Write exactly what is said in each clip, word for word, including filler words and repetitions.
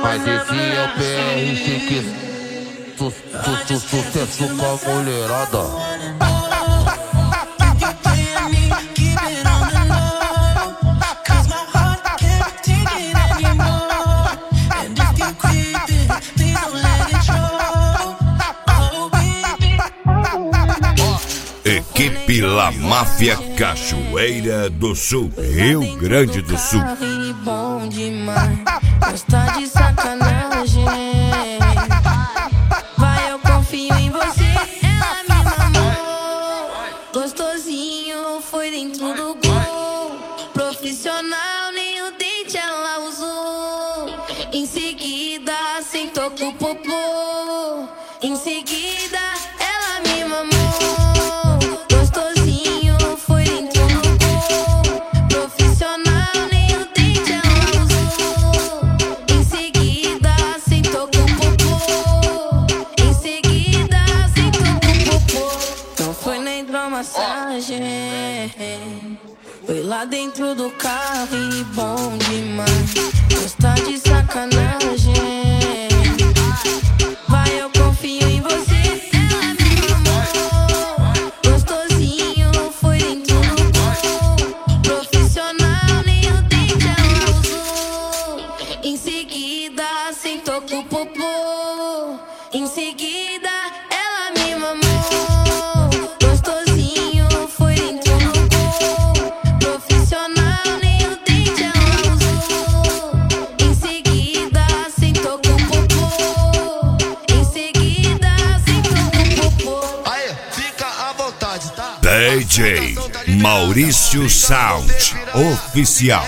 Mas esse é o P R chique, su, su, su, sucesso com a mulherada. Equipe La Máfia Cachoeira do Sul, Rio Grande do Sul. Bom demais, gosta de sacanagem. Vai, eu confio em você, ela me mamou. Gostosinho, foi dentro do gol. Profissional, nem o dente ela usou. Em seguida, sentou com o popô. Em seguida, ela me mamou. Foi lá dentro do carro e bom demais, gosta de sacanagem. Vai, eu confio em você, ela me mamou. Gostosinho, foi dentro do gol. Profissional, nem o dente ela usou. Em seguida, sentou com o popô. Em seguida, ela me mamou. D J Maurício Sound Oficial.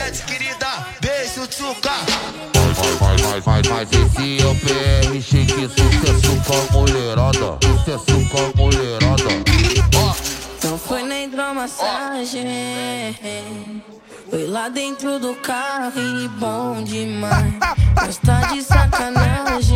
Mas, mas, mas, mas esse é o P R chique, sucesso com a mulherada. Sucesso com a mulherada. Não foi na hidromassagem, foi lá dentro do carro e bom demais, gosta de sacanagem.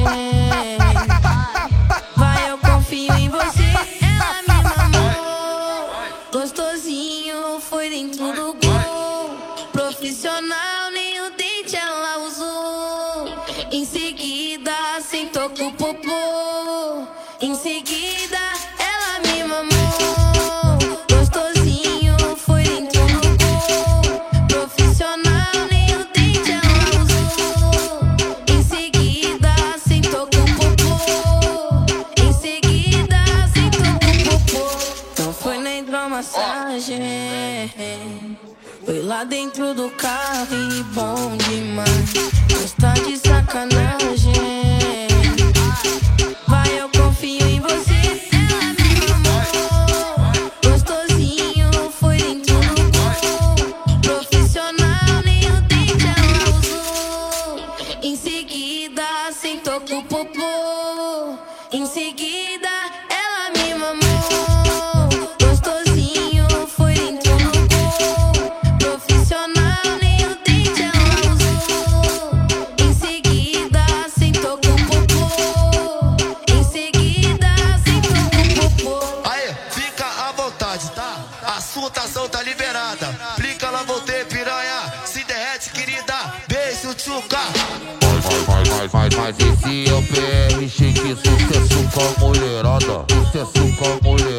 Vai, eu confio em você, ela me mamou. Gostosinho, foi dentro do gol. Profissional, nem o dente ela usou. Em seguida, sentou com o popô. Em seguida, ela me mamou. Gostosinho, foi dentro do gol. Profissional, nem o dente ela usou. Em seguida, sentou com o popô. Em seguida, sentou com o popô. Não foi na hidromassagem, foi lá dentro do carro e bom demais, gosta de sacanagem. Vai, eu confio em você, ela me mamou. Gostosinho, foi dentro do gol. Profissional, nem o dente ela usou. Em seguida, sentou com o popô. Em seguida, ela me mamou. Assuntação tá liberada, plica lá, voltei, piranha. Se derrete, querida, beijo, tchuca. Mas, mas, mas, mas esse é o P R chique, sucesso com a mulherada. Sucesso com a mulherada.